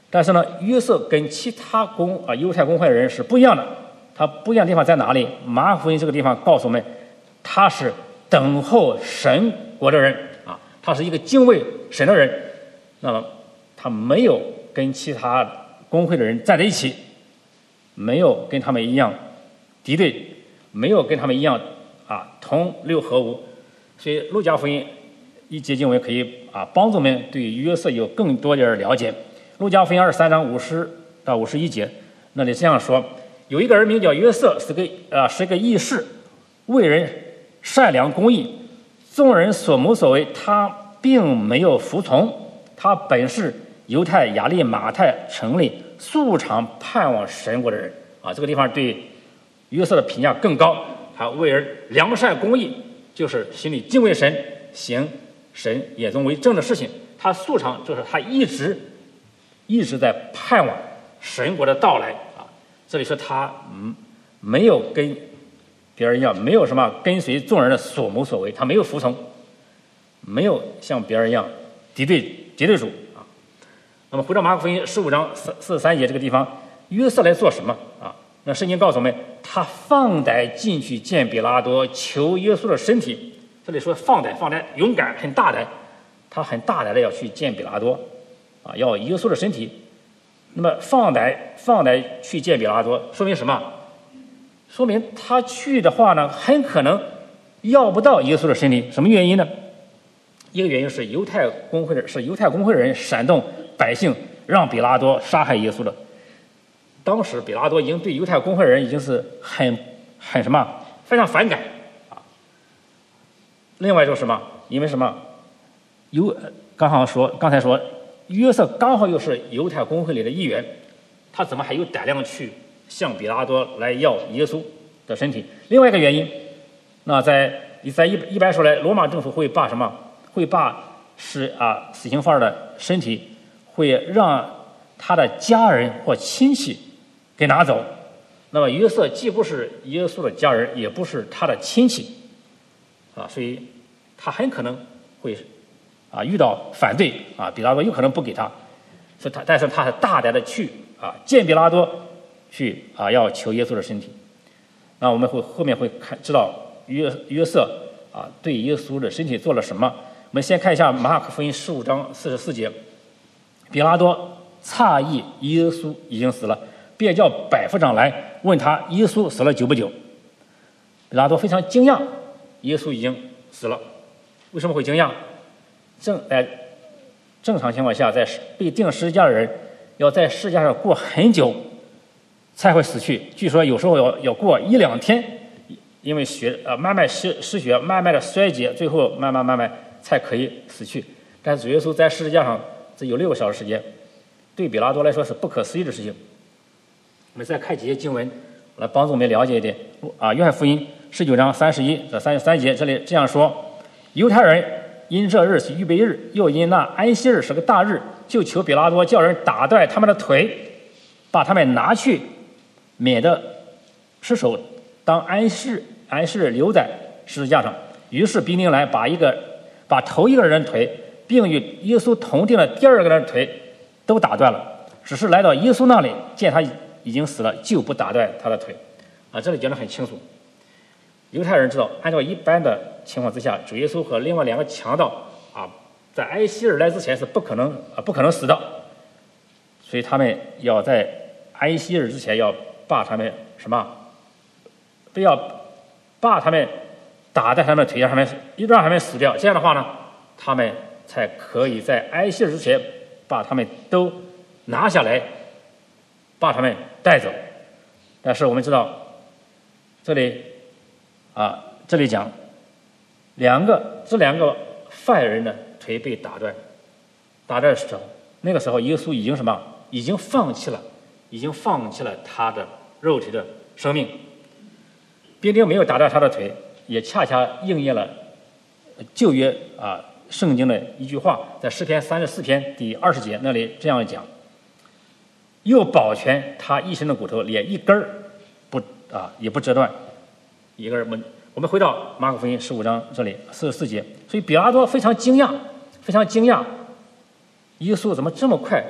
Speaker 1: 但是呢，约瑟跟其他公啊犹太公会的人是不一样的。他不一样的地方在哪里？马可福音这个地方告诉我们，他是等候神国的人啊，他是一个敬畏神的人。那么他没有跟其他公会的人站在一起，没有跟他们一样敌对，没有跟他们一样啊同流合污。所以路加福音一节经文可以啊帮助我们对约瑟有更多点了解。路加福音二十三章五十到五十一节那里这样说：有一个人名叫约瑟，是个啊是个义士，为人善良公义，众人所谋所为，他并没有服从。他本是犹太亚利马太城里素常盼望神国的人啊。这个地方对约瑟的评价更高，他为人良善公义，就是心里敬畏神，行神眼中为正的事情。他素常就是他一直一直在盼望神国的到来啊。这里说他嗯没有跟别人一样，没有什么跟随众人的所谋所为，他没有服从，没有像别人一样敌对敌对主啊。那么回到马可福音十五章四十三节这个地方，约瑟来做什么啊？那圣经告诉我们，他放胆进去见比拉多，求耶稣的身体。这里说放胆，放胆勇敢，很大胆，他很大胆的要去见比拉多啊，要耶稣的身体。那么放胆放胆去见比拉多，说明什么？说明他去的话呢，很可能要不到耶稣的身体。什么原因呢？一个原因是犹太公会的是犹太公会的人煽动百姓让比拉多杀害耶稣的。当时比拉多已经对犹太公会的人已经是很很什么非常反感啊。另外就是什么？因为什么？犹刚好说刚才说约瑟刚好又是犹太公会里的一员，他怎么还有胆量去向比拉多来要耶稣的身体？另外一个原因，那在在一一般说来，罗马政府会把什么？会把是啊死刑犯的身体会让他的家人或亲戚给拿走。那么约瑟既不是耶稣的家人，也不是他的亲戚啊，所以他很可能会啊遇到反对啊，比拉多有可能不给他，所以他但是他是大胆的去啊见比拉多去啊要求耶稣的身体。那我们会后面会看知道约约瑟啊对耶稣的身体做了什么。我们先看一下马可福音十五章四十四节，比拉多诧异耶稣已经死了，便叫百夫长来问他耶稣死了久不久。比拉多非常惊讶，耶稣已经死了。为什么会惊讶？正在正常情况下，在被钉十字架的人要在十字架上过很久才会死去，据说有时候要要过一两天，因为血呃慢慢失失血，慢慢的衰竭，最后慢慢慢慢才可以死去。但是主耶稣在十字架上只有六个小时时间，对比拉多来说是不可思议的事情。我们再看几节经文来帮助我们了解一点啊。约翰福音十九章三十一到三十三节，这里这样说：犹太人因这日是预备日，又因那安息日是个大日，就求比拉多叫人打断他们的腿，把他们拿去，免得失手当安息安息日留在十字架上。于是兵丁来把一个把头一个人的腿，并与耶稣同定的第二个人的腿都打断了，只是来到耶稣那里，见他已经死了，就不打断他的腿。啊，这里讲得很清楚。犹太人知道，按照一般的情况之下，主耶稣和另外两个强盗啊，在安息日来之前是不可能啊不可能死的，所以他们要在安息日之前要把他们什么？不要把他们打在他们腿上，他们让他们死掉。这样的话呢，他们才可以在安息日之前把他们都拿下来，把他们带走。但是我们知道，这里啊，这里讲两个这两个犯人的腿被打断，打断的时候，那个时候耶稣已经什么？已经放弃了，已经放弃了他的肉体的生命。兵丁没有打断他的腿，也恰恰应验了旧约啊圣经的一句话，在诗篇三十四篇第二十节那里这样讲：又保全他一身的骨头，连一根儿不啊也不折断。一个人，我们我们回到马可福音十五章这里四十四节，所以比拉多非常惊讶，非常惊讶，耶稣怎么这么快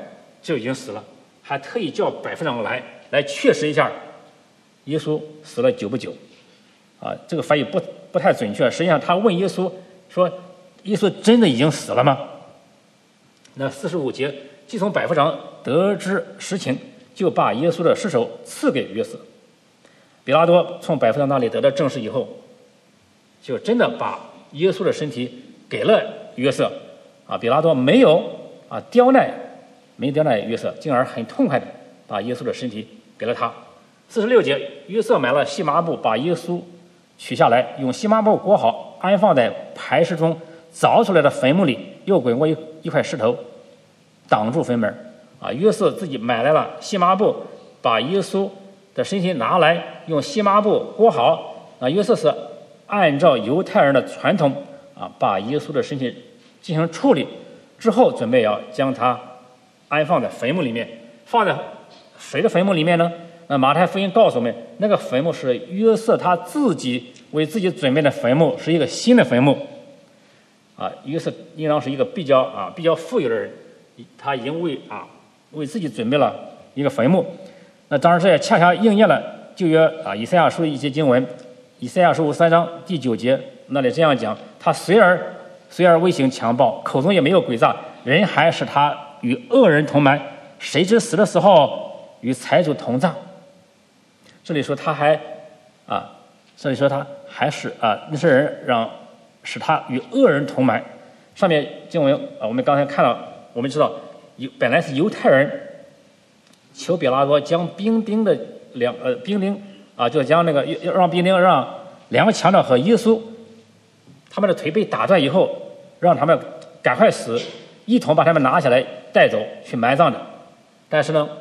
Speaker 1: 就已经死了，还特意叫百夫长来来确实一下耶稣死了久不久。啊，这个翻译不不太准确。实际上，他问耶稣说：“耶稣真的已经死了吗？”那四十五节，既从百夫长得知实情，就把耶稣的尸首赐给约瑟。比拉多从百夫长那里得到证实以后，就真的把耶稣的身体给了约瑟。啊，比拉多没有啊刁难，没刁难约瑟，进而很痛快的把耶稣的身体给了他。四十六节，约瑟买了细麻布，把耶稣取下来，用细麻布裹好，安放在牌石中凿出来的坟墓里，又滚过一一块石头挡住坟门。啊，约瑟自己买来了细麻布，把耶稣的身体拿来，用细麻布裹好。啊，约瑟是按照犹太人的传统啊，把耶稣的身体进行处理之后，准备要将它安放在坟墓里面。放在谁的坟墓里面呢？那马太福音告诉我们，那个坟墓是约瑟他自己为自己准备的坟墓，是一个新的坟墓。啊，约瑟应当是一个比较啊比较富有的人，他已经为啊为自己准备了一个坟墓。那当然这也恰恰应验了旧约啊以赛亚书一些经文，以赛亚书三章第九节那里这样讲：他虽然虽然未行强暴，口中也没有诡诈，人还使他与恶人同埋，谁知死的时候与财主同葬。这里说他还啊，这里说他还是啊，那些人让使他与恶人同埋。上面经文啊，我们刚才看到，我们知道犹本来是犹太人求比拉多将兵丁的两呃兵丁啊，就将那个要让兵丁让两个强盗和耶稣他们的腿被打断以后，让他们赶快死，一同把他们拿下来带走去埋葬的。但是呢，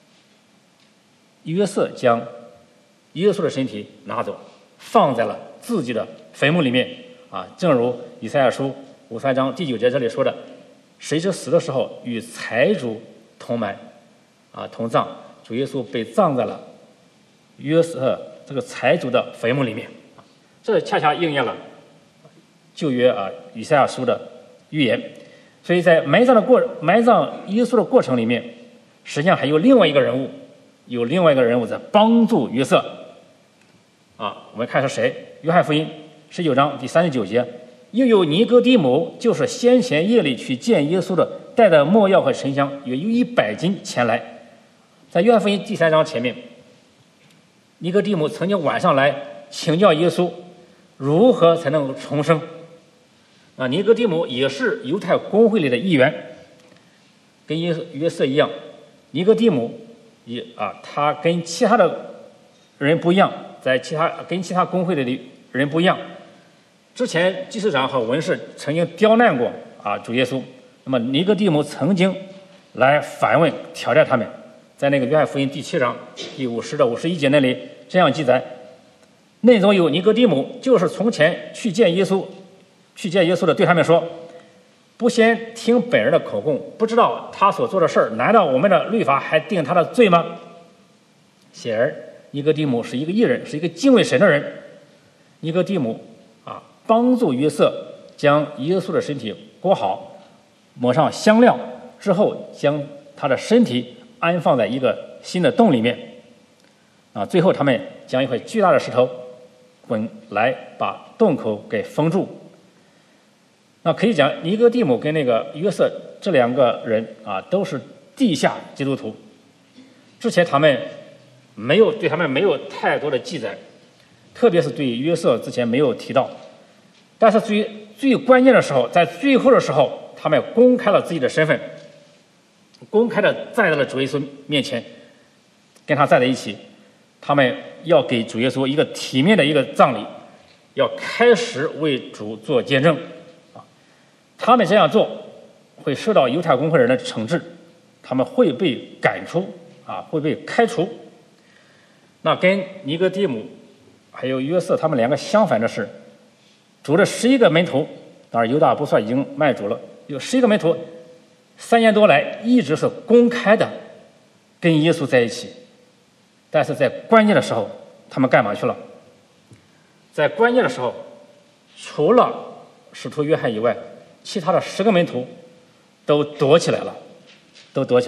Speaker 1: 约瑟将耶稣的身体拿走，放在了自己的坟墓里面啊，正如以赛亚书五三章第九节这里说的：“谁知死的时候与财主同埋啊同葬。”主耶稣被葬在了约瑟这个财主的坟墓里面，这恰恰应验了旧约啊以赛亚书的预言。所以在埋葬的过埋葬耶稣的过程里面，实际上还有另外一个人物，有另外一个人物在帮助约瑟。啊，我们看是谁？约翰福音十九章第三十九节，又有尼哥底母，就是先前夜里去见耶稣的，带着没药和沉香，也有一百斤前来。在约翰福音第三章前面，尼哥底母曾经晚上来请教耶稣如何才能重生。啊，尼哥底母也是犹太公会里的一员，跟约约瑟一样。尼哥底母也啊，他跟其他的人不一样，在其他跟其他公会里的人不一样。之前祭司长和文士曾经刁难过啊主耶稣，那么尼哥底母曾经来反问挑战他们，在那个约翰福音第七章第五十到五十一节那里这样记载：内中有尼哥底母，就是从前去见耶稣去见耶稣的，对他们说：不先听本人的口供，不知道他所做的事儿，难道我们的律法还定他的罪吗？显然尼哥底母是一个义人，是一个敬畏神的人。尼哥底母啊，帮助约瑟将耶稣的身体裹好，抹上香料之后，将他的身体安放在一个新的洞里面啊。最后他们将一块巨大的石头滚来把洞口给封住。那可以讲，尼哥底母跟那个约瑟这两个人啊，都是地下基督徒。之前他们没有对他们没有太多的记载，特别是对约瑟之前没有提到。但是最最关键的时候，在最后的时候，他们公开了自己的身份，公开的站在了主耶稣面前，跟他站在一起。他们要给主耶稣一个体面的一个葬礼，要开始为主做见证。他们这样做会受到犹太公会人的惩治，他们会被赶出啊，会被开除。那跟尼哥底母还有约瑟他们两个相反的是，主的十一个门徒，当然犹大不算，已经卖主了，有十一个门徒三年多来一直是公开的跟耶稣在一起，但是在关键的时候他们干嘛去了？在关键的时候，除了使徒约翰以外，其他的十个门徒都躲起来了，都躲起来了。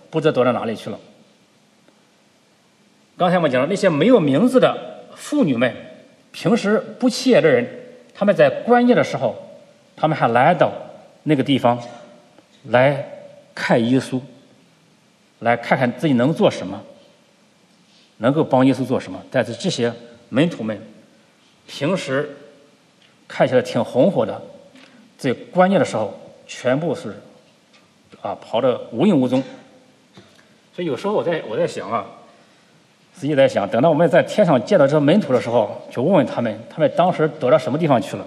Speaker 1: 不知躲到哪里去了。刚才我们讲了那些没有名字的妇女们，平时不起眼的人，他们在关键的时候，他们还来到那个地方来看耶稣，来看看自己能做什么，能够帮耶稣做什么。但是这些门徒们平时看起来挺红火的，最关键的时候全部是啊跑得无影无踪。所以有时候我在我在想啊，自己在想，等到我们在天上见到这门徒的时候，就问问他们，他们当时躲到什么地方去了。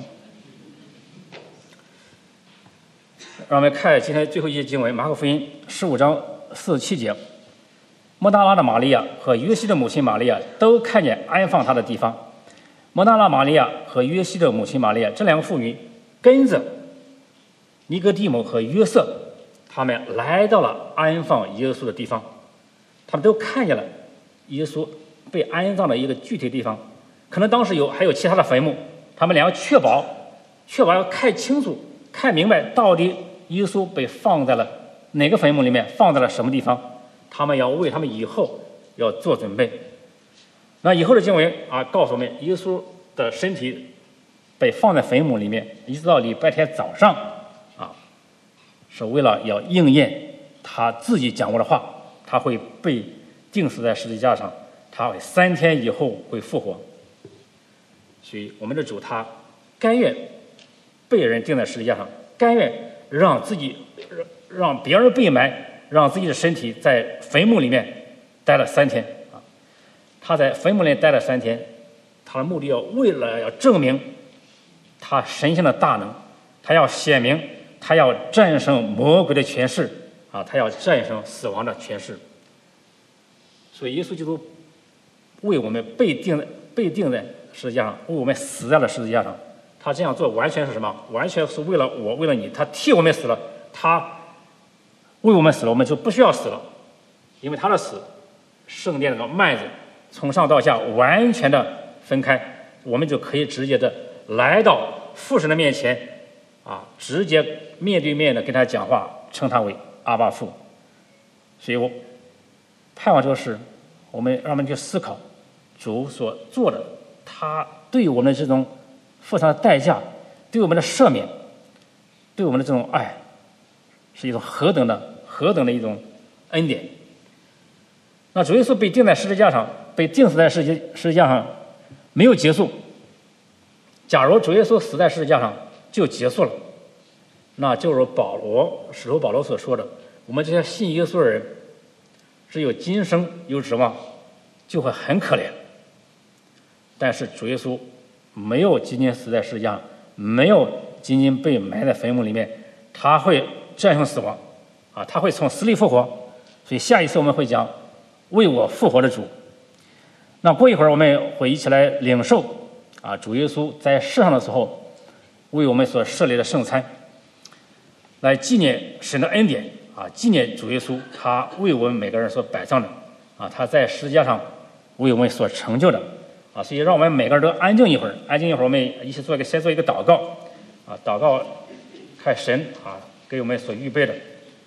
Speaker 1: 让我们看今天最后一节经文，马可福音十五章四十七节。莫大拉的玛利亚和约西的母亲玛利亚都看见安放他的地方。莫大拉玛利亚和约西的母亲玛利亚这两个妇女跟着尼哥底母和约瑟，他们来到了安放耶稣的地方，他们都看见了耶稣被安葬的一个具体地方，可能当时有还有其他的坟墓，他们两个确保确保要看清楚看明白到底耶稣被放在了哪个坟墓里面，放在了什么地方，他们要为他们以后要做准备。那以后的经文啊告诉我们，耶稣的身体被放在坟墓里面，一直到礼拜天早上啊，是为了要应验他自己讲过的话，他会被钉死在十字架上，他会三天以后会复活。所以我们的主他甘愿被人钉在十字架上，甘愿让自己让别人被埋，让自己的身体在坟墓里面待了三天啊。他在坟墓里待了三天，他的目的要为了要证明他神性的大能，他要显明他要战胜魔鬼的权势啊，他要战胜死亡的权势。所以耶稣基督为我们被钉在被钉在十字架上，为我们死在了十字架上。他这样做完全是什么？完全是为了我，为了你。他替我们死了，他为我们死了，我们就不需要死了，因为他的死，圣殿那个幔子从上到下完全的分开，我们就可以直接的来到父神的面前啊，直接面对面的跟他讲话，称他为阿爸父。所以我盼望这个事，我们让我们去思考主所做的，他对我们的这种付上的代价，对我们的赦免，对我们的这种爱，是一种何等的何等的一种恩典。那主耶稣被钉在十字架上，被钉死在十字十字架上没有结束。假如主耶稣死在十字架上就结束了，那就是保罗使徒保罗所说的，我们这些信耶稣的人只有今生有指望，就会很可怜。但是主耶稣没有仅仅死在十字架上，没有仅仅被埋在坟墓里面，他会战胜死亡啊，他会从死里复活。所以下一次我们会讲为我复活的主。那过一会儿我们会一起来领受啊，主耶稣在世上的时候为我们所设立的圣餐，来纪念神的恩典啊，纪念主耶稣他为我们每个人所摆上的啊，他在十字架上为我们所成就的啊，所以让我们每个人都安静一会儿，安静一会儿，我们一起做一个先做一个祷告啊，祷告看神啊给我们所预备的。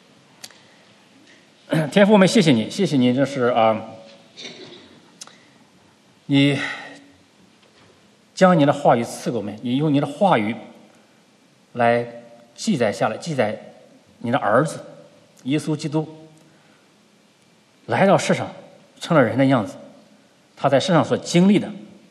Speaker 1: 天父，我们谢谢你，谢谢你，这是啊，你将你的话语赐给我们，你用你的话语来记载下来，记载你的儿子耶稣基督来到世上，成了人的样子，他在世上所经历的，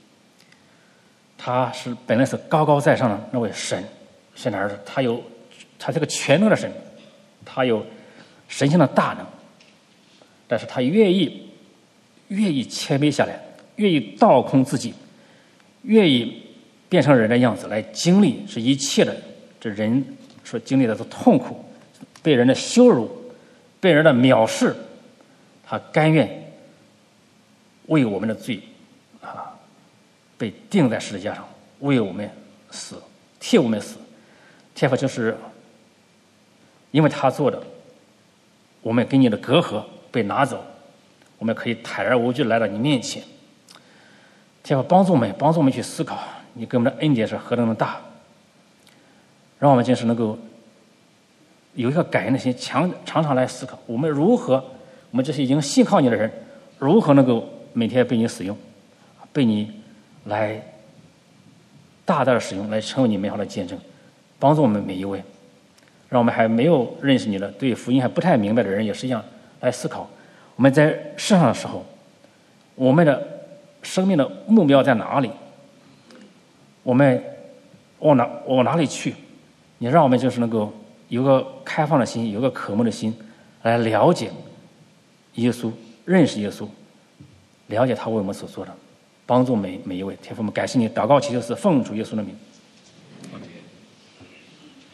Speaker 1: 他是本来是高高在上的那位神，神的儿子，他有他是个全能的神，他有神性的大能，但是他愿意愿意谦卑下来，愿意倒空自己，愿意变成人的样子来经历这一切的这人所经历的痛苦，被人的羞辱，被人的藐视，他甘愿为我们的罪啊被钉在十字架上，为我们死，替我们死。天父，就是因为他做的，我们跟你的隔阂被拿走，我们可以坦然无惧来到你面前。天父，帮助我们，帮助我们去思考你给我们的恩典是何等的大，让我们真是能够有一个感恩的心，常常常来思考我们如何我们这些已经信靠你的人，如何能够每天被你使用，被你来大大的使用，来成为你美好的见证，帮助我们每一位，让我们还没有认识你的、对福音还不太明白的人，也实际上来思考，我们在世上的时候，我们的生命的目标在哪里？我们往哪往哪里去？你让我们就是能够有个开放的心，有个渴慕的心，来了解耶稣，认识耶稣，了解他为我们所做的，帮助每每一位。天父，我们感谢你，祷告祈求是奉主耶稣的名。